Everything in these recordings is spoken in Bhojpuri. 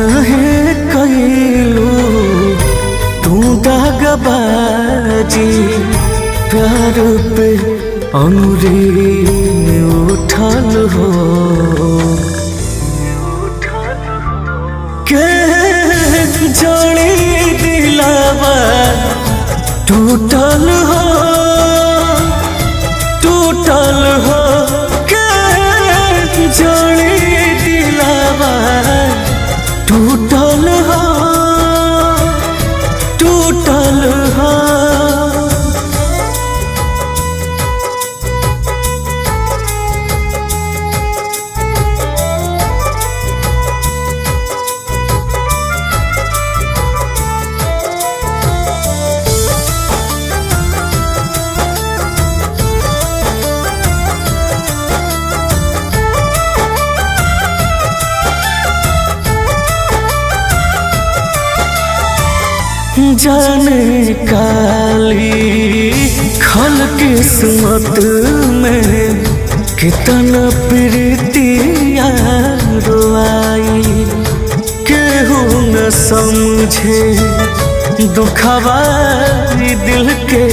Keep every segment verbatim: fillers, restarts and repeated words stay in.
कहे कैलू तू दागबाजी प्यार पे अंगुरी उठल हो के जोड़ी दिलावा टूटल हो टूटल हो के जोड़ी दिलावा टूटल हो टूटल हो। जाने काली खल किस्मत में कितना प्रीतिया रोआई केहू न समझे दुखवा दिल के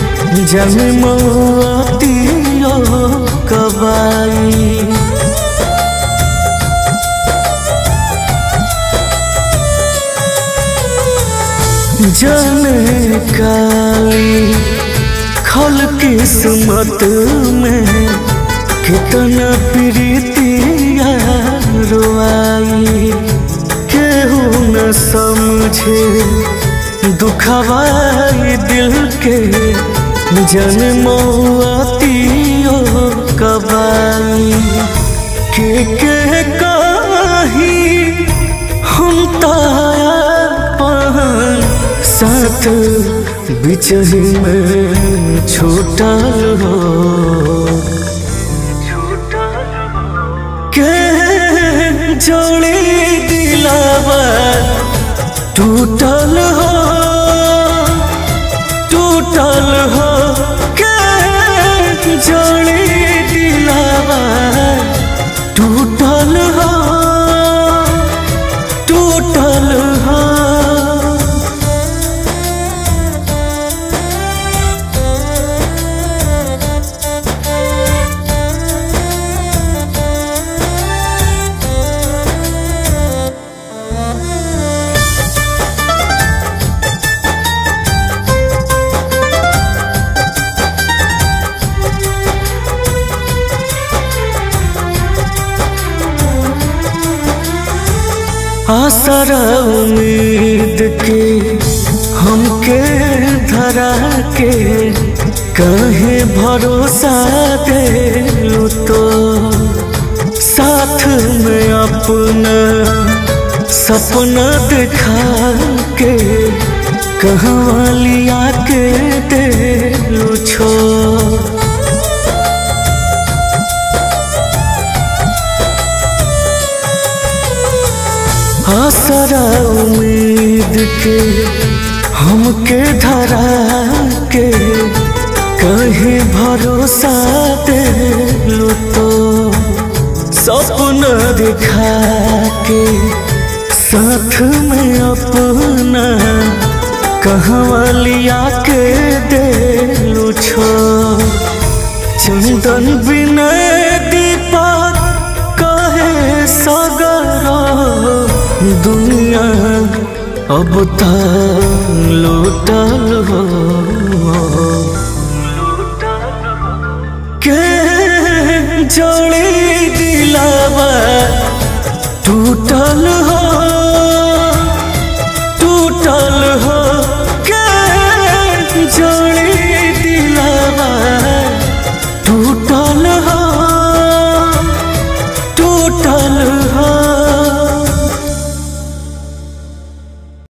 जन्मतियो कबाई। जाने काली खल किस्मत में कितना प्रीतिया रोआई केहू न समझे दुखवा दिल के जन्मतियो कबाई के के कही हम ताया साथ बिचही में छूटल हो के जोड़ी दिलावा टूटल हो टूटल हो के जोड़ी दिलावा टूटल हो टूटल हो। आसरा उम्मीद के हमके धरा के कहे भरोसा देलू तो साथ में अपना सपना दिखा के कहाँ लिया के देलू छो। आसरा उम्मीद के हमके धरा के कहे भरोसा देलू तो सपना दिखा के साथ में अपना कहाँ लिया के देलू छो। चंदन बिना दीपक कहे सगरो दुनिया अब तक लौटल हो के जोड़ी दिलावा टूटल हो